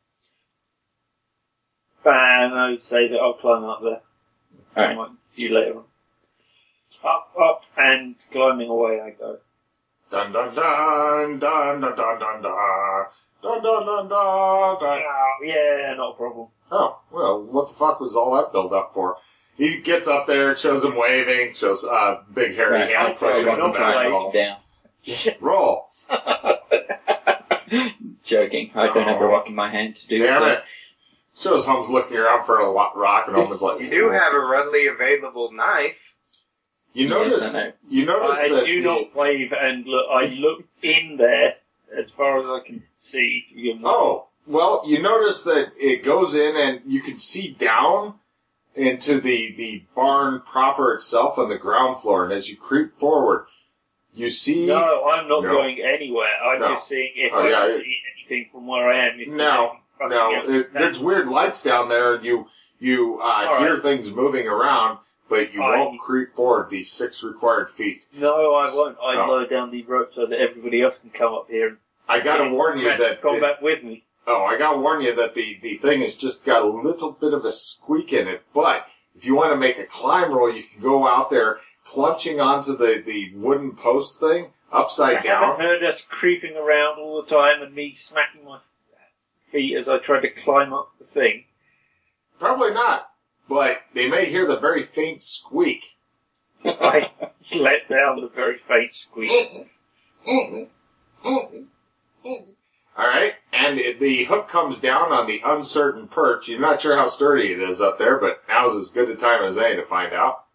Bam, I say that I'll climb up there. I Alright. might see you later on. Up, up, and climbing away I go. Dun dun dun dun dun dun dun dun dun dun dun dun dun. Oh, yeah, not a problem. Oh, well, what the fuck was all that build up for? He gets up there, shows him waving, shows a uh, big hairy Right, hand I'll pushing throw him one back. away. Down. Roll. Joking. I don't have a rock in my hand to do Damn that. it. Shows Holmes looking around for a lo- rock, and Holmes like, You do have a readily available knife. You Yes, notice, I know. you notice I that do the, not wave and look. I look in there as far as I can see to begin with. oh, well, you notice that it goes in and you can see down into the, the barn proper itself on the ground floor, and as you creep forward, you see... No, I'm not No. going anywhere. I'm No. just seeing if Oh, I yeah, can it- see anything from where I am. If No, there's anything no, fucking it, else. there's weird lights down there, and you, you uh, All hear right. things moving around, but you I- won't creep forward the six required feet. No, I won't. I Oh. lower down the rope so that everybody else can come up here and I gotta get warn you in that... combat with me. Oh, I gotta warn you that the, the thing has just got a little bit of a squeak in it, but if you want to make a climb roll, you can go out there clunching onto the, the wooden post thing, upside I down. haven't heard us creeping around all the time and me smacking my feet as I try to climb up the thing. Probably not, but they may hear the very faint squeak. I let down the very faint squeak. Alright, and it, the hook comes down on the uncertain perch. You're not sure how sturdy it is up there, but now's as good a time as any to find out.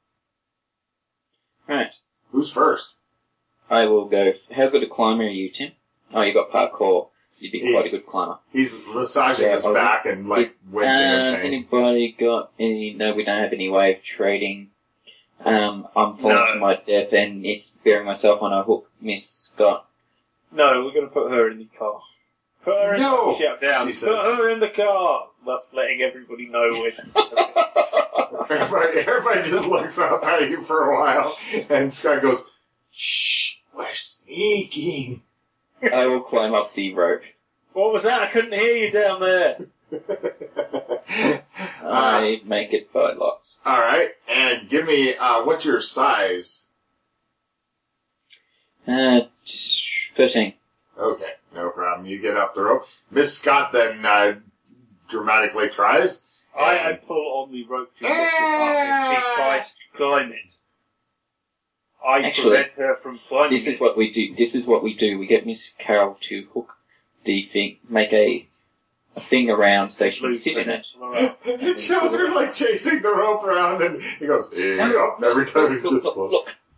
Right. Who's first? I will go. How good a climber are you, Tim? Oh, you got parkour. You'd be Yeah. quite a good climber. He's massaging Yeah, his I'll- back and, like, wincing Uh, in has pain. anybody got any... No, we don't have any way of trading. Um, I'm falling No. to my death and it's bearing myself on a hook, Miss Scott. No, we're going to put her in the car. Put her in No, the shout down. she Put says. her in the car. Thus letting everybody know when. Everybody, everybody just looks up at you for a while, and Scott goes, "Shh, we're sneaking." I will climb up the rope. What was that? I couldn't hear you down there. uh, I make it by lots. all right, and give me uh, what's your size? Uh, thirteen. Okay, no problem. You get up the rope. Miss Scott then uh, dramatically tries. I, I and- pull on the rope to lift her up if she tries to climb it. I Actually, prevent her from climbing This it. is what we do. This is what we do. We get Miss Carol to hook the thing, make a, a thing around so she can Loop sit in it. peninsula up. It shows her like chasing the rope around, and he goes, "Yep," every time he Look, gets look, close. look.